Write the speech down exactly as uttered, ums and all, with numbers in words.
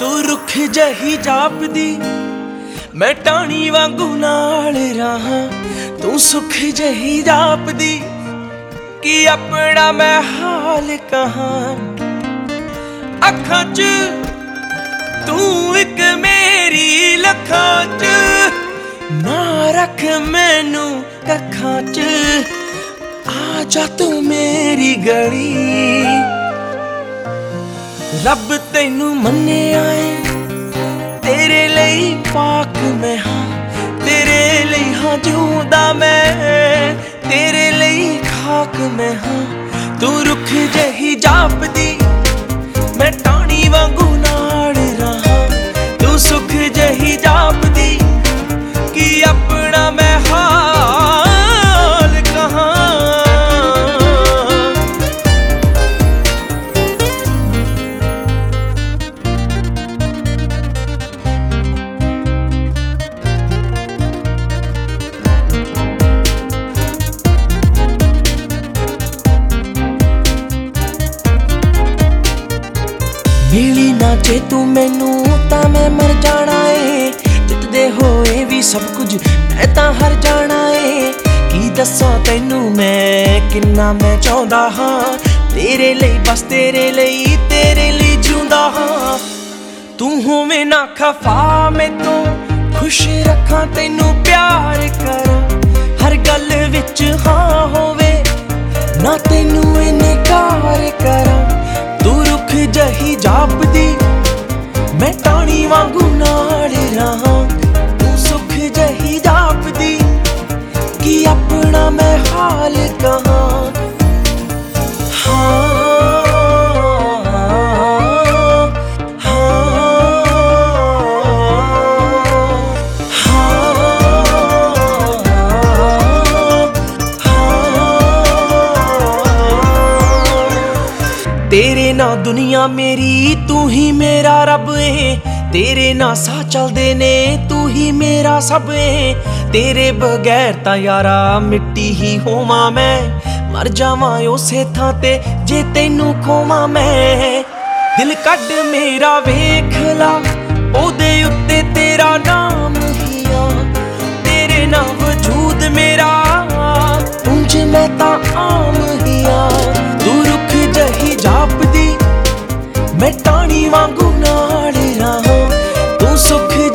ਤੂੰ ਰੁੱਖ ਜਹੀ ਜਾਪਦੀ, ਮੈਂ ਟਾਣੀ ਵਾਂਗੂ ਨਾਲ ਰਹਾਂ। ਤੂੰ ਸੁੱਖ ਜਹੀ ਜਾਪਦੀ ਕਿ ਆਪਣਾ ਮੈਂ ਹਾਲ ਕਹਾਂ। ਅੱਖਾਂ 'ਚ ਤੂੰ ਇੱਕ ਮੇਰੀ ਲੱਖਾਂ 'ਚ, ਨਾ ਰੱਖ ਮੈਨੂੰ ਕੱਖਾਂ 'ਚ। ਆ ਜਾ ਤੂੰ ਮੇਰੀ ਗਲੀ, ਰੱਬ ਤੈਨੂੰ ਮੰਨਿਆ ਏ, ਤੇਰੇ ਲਈ ਪਾਕ ਮੈਂ ਹਾਂ। ਤੇਰੇ ਲਈ ਹਾਂ ਜਿਉਂਦਾ ਮੈਂ, ਤੇਰੇ ਲਈ ਖਾਕ ਮੈਂ ਹਾਂ। ਤੂੰ ਰੁੱਖ ਜਹੀ ਜਾਪਦੀ, ਮੈਂ ਟਾਣੀ ਵਾਂਗੂ ਨਾਲ ਰਹਾਂ। ਤੂੰ ਸੁੱਖ ਜਹੀ ਜਾਪਦੀ ਕਿ ਆਪਣਾ ਮੈਂ ਹਾਲ ਕਹਾਂ। ਮਿਲੀ ਨਾ ਜੇ ਤੂੰ ਮੈਨੂੰ ਤਾਂ ਮੈਂ ਮਰ ਜਾਣਾ ਏ। ਜਿੱਤਦੇ ਹੋਏ ਵੀ ਸਭ ਕੁਝ ਮੈਂ ਤਾਂ ਹਾਰ ਜਾਣਾ ਏ। ਕੀ ਦੱਸਾਂ ਤੈਨੂੰ ਮੈਂ ਕਿੰਨਾ ਮੈਂ ਚਾਹੁੰਦਾ ਹਾਂ, ਤੇਰੇ ਲਈ ਬਸ ਤੇਰੇ ਲਈ, ਤੇਰੇ ਲਈ ਜਿਉਂਦਾ ਹਾਂ। ਤੂੰ ਹੋਵੇਂ ਨਾ ਖਫਾ ਮੈਥੋਂ, ਖੁਸ਼ ਰੱਖਾਂ ਤੈਨੂੰ ਪਿਆਰ ਕਰਾਂ। ਹਰ ਗੱਲ ਵਿੱਚ ਹਾਂ ਹੋਵੇ ਨਾ, ਤੈਨੂੰ ਇਨਕਾਰ ਕਰਾਂ। ਤੂੰ ਰੁੱਖ ਜਹੀ ਜਾਪਦੀ, ਮੈਂ ਟਾਣੀ ਵਾਂਗੂ ਨਾਲ ਰਹਾਂ। ਤੂੰ ਸੁੱਖ ਜਹੀ ਜਾਪਦੀ ਕਿ ਆਪਣਾ ਮੈਂ ਹਾਲ ਕਹਾਂ। ਹਾਂ ਤੇਰੇ ਨਾਲ ਦੁਨੀਆ ਮੇਰੀ, ਤੂੰ ਹੀ ਮੇਰਾ ਰੱਬ ਏ। ਤੇਰੇ ਨਾਲ ਸਾਹ ਚੱਲਦੇ ਨੇ, ਤੂੰ ਹੀ ਮੇਰਾ ਸਭ ਏ। ਤੇਰੇ ਬਗੈਰ ਤਾਂ ਯਾਰਾ ਮਿੱਟੀ ਹੀ ਹੋਵਾਂ ਮੈਂ। ਮਰ ਜਾਵਾਂ ਉਸੇ ਥਾਂ ਤੇ ਜੇ ਤੈਨੂੰ ਖੋਵਾਂ ਮੈਂ। ਦਿਲ ਕੱਢ ਮੇਰਾ ਵੇਖ ਲਾ, ਉਹਦੇ ਉੱਤੇ ਤੇਰਾ ਨਾਮ ਹੀ ਆ। ਤੇਰੇ ਨਾਲ ਵਜੂਦ ਮੇਰਾ, ਉਂਝ ਮੈਂ ਤਾਂ ਆਮ ਹੀ ਆ। ਤੂੰ ਰੁੱਖ ਜਹੀ ਜਾਪਦੀ, ਮੈਂ ਟਾਣੀ ਵਾਂਗੂ ਨਾਲ ਰਹਾਂ। ਤੂੰ ਸੁੱਖ